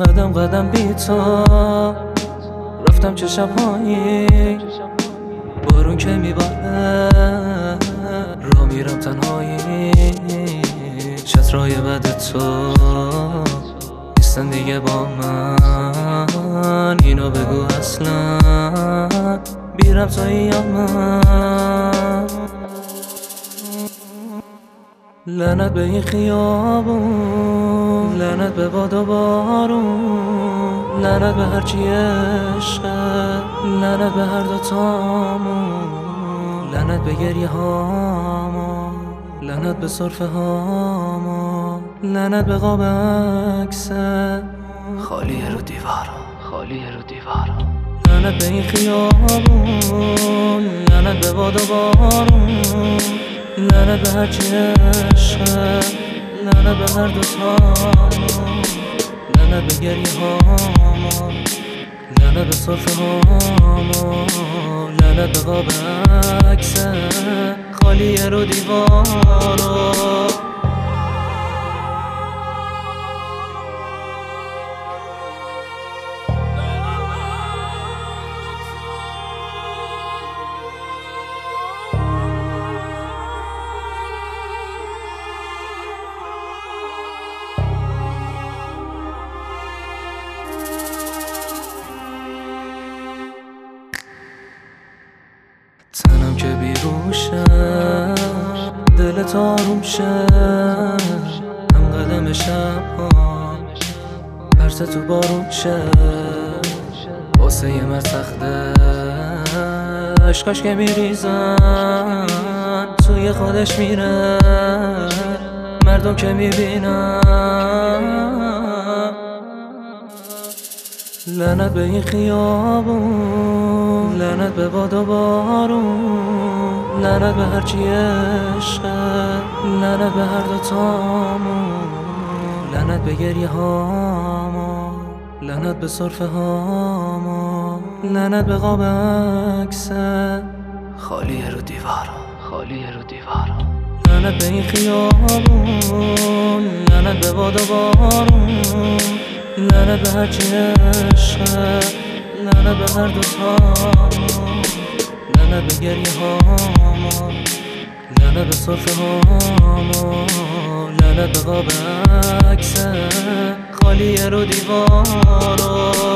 قدم قدم بی تو رفتم چه شبهایی بارون که میباره را میرم تنهایی چترهای بد تو نیستن دیگه با من اینو بگو اصلا بیرم تا یا من لعنت به این خیابون لعنت به باد و بارون لعنت به هرچی عشقه لعنت به هر دوتامون لعنت به گریه هامون لعنت به سرفه هامون لعنت به قاب عکسه خالیه رو دیوارا خالیه رو دیوارا لعنت به این خیابون لعنت به باد و بارون لعنت به هرچی عشقه لعنت به هر دوتامون لعنت به گریه هامون لعنت به سرفه هامون لعنت به قاب عکسه خالیه رو دیوارا تنم که بیروشه دلت آروم شه هم قدم شبها پرسه تو بارون شه واسه یه مرد سخته عشقاش که میریزن توی خودش میره مردم که میبینن لعنت به این خیابون لعنت به باد و بارون لعنت به هرچی عشقه لعنت به هر دوتامون لعنت به گریه هامون لعنت به سرفه هامون لعنت به قاب عکسه خالیه رو دیوارا خالیه رو دیوارا لعنت به این خیابون لعنت به باد و بارون لعنت به هرچی عشقه لعنت به هر دوتامون لعنت به گریه هامون لعنت به سرفه هامون لعنت به قاب عکسه خالیه رو دیوارا